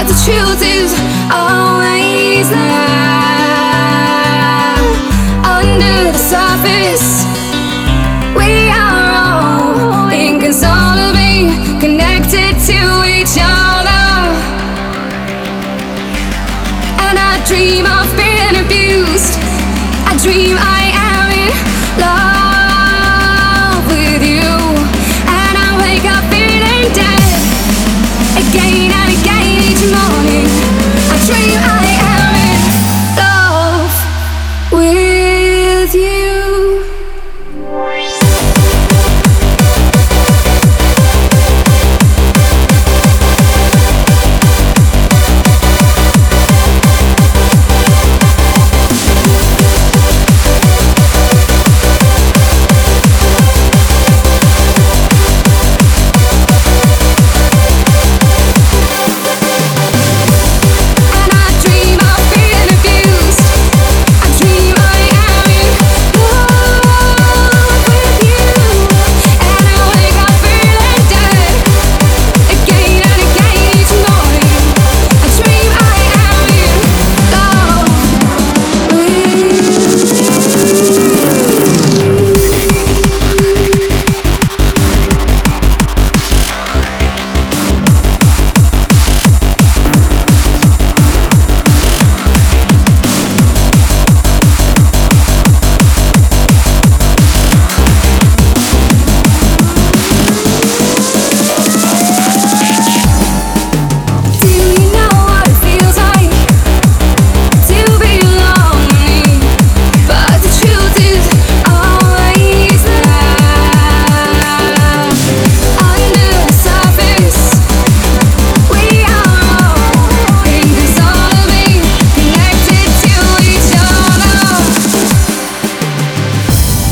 the truth is always there. Under the surface, we are all inconsolably connected to each other. And I dream of being abused. I dream I am in love with you. And I wake up feeling dead again and again each morning. I dream I am in love with you.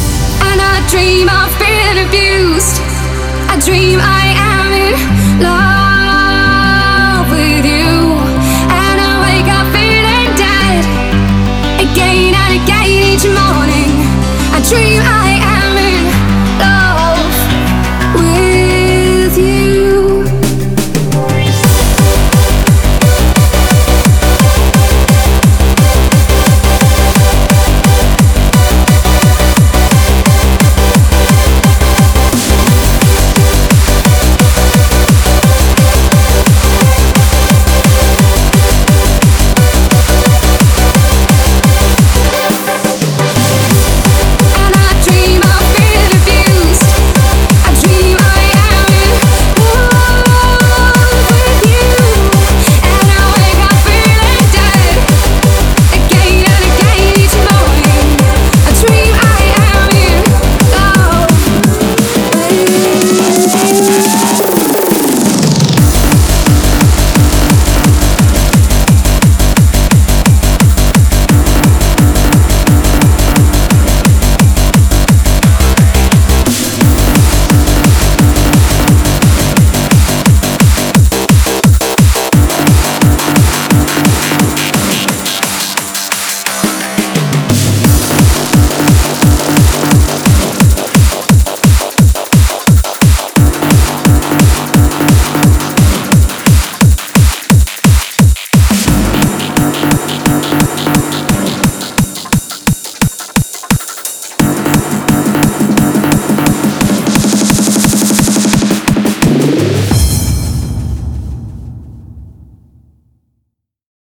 Dream of being abused. I dream I am in love.